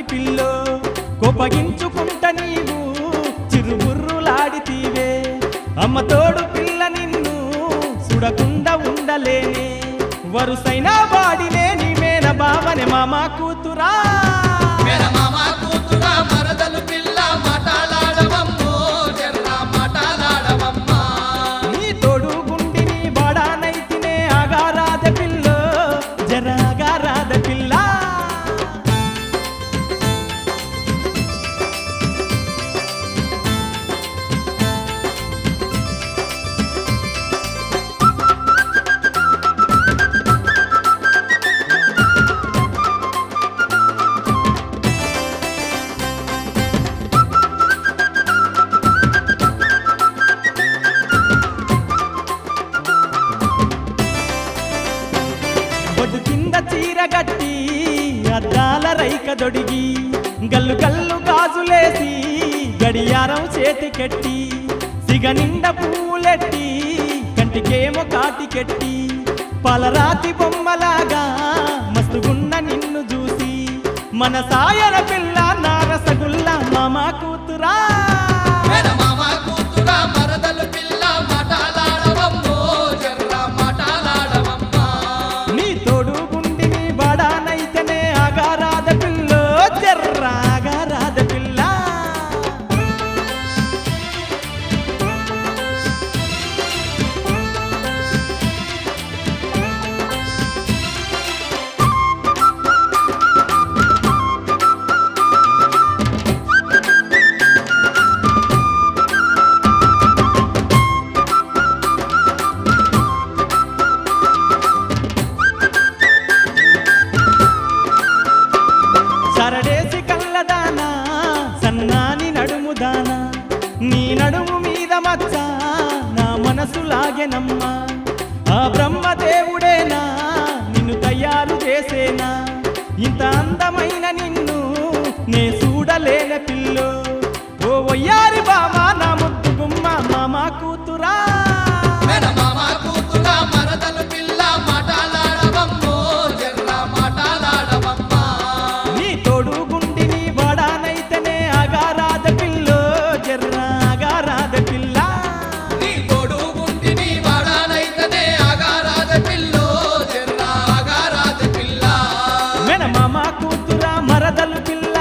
కంటి పిల్లో కోపగించుకుంట నీవు చిరుబుర్రులాడితీవే అమ్మ తోడు పిల్ల నిన్ను చూడకుండా ఉండలేనే వరుసైన వాడినే నీ మేన బావనే మామ కూతురా మరదలు పిల్ల మాటలాడవమ్మో జర్రా మాటలాడవమ్మా నీ తోడు గుండిని బాడానైతినే ఆగారాద పిల్లో జరాగారాద పిల్ల బొడ్డు కింద చీరగట్టి అద్దాల రైక దొడిగి గల్లు గల్లు గాజులేసి గడియారం చేతికెట్టి సిగ నిండ పూలెట్టి కంటికేమో కాటికెట్టి పలరాతి బొమ్మలాగా మస్తుగున్న నిన్ను చూసి మన సాయన పిల్ల నారసగుల్ల మామ కూతురా మరదలు పిల్ల మాటలాడవమ్మో జర్రా మాటలాడవమ్మా నీ తోడు గుండిని బాడానైతేనే ఆగారాద పిల్లో జర్రాగారాద పిల్ల సరడేసి కళ్ళదానా సన్నాని నడుముదానా నీ నడుము మీద మచ్చ నా మనసు లాగెనమ్మా ఆ బ్రహ్మదేవుడేనా నిన్ను తయారు చేసేనా ఇంత అందమైన నిన్ను నే చూడలేన పిల్లో ఓ వయ్యారి బామా నా ముద్దు గుమ్మ మామ కూతురా మరదలు పిల్ల మాటలాడవమ్మో జర్రా మాటలాడవమ్మా నీ తోడు గుండిని బాడానైతేనే ఆగారాద పిల్లో జర్రాగారాద పిల్ల నీ తోడు గుంటిని వాడానైతనే ఆగారాద పిల్లో జర్రా ఆగారాద పిల్ల మెన మామ కూతురా మరదలు పిల్ల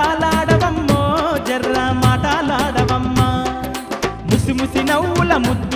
మాటలాడవమ్మో జర్రా మాటలాడవమ్మా ముసి ముసి నవ్వుల ముద్దు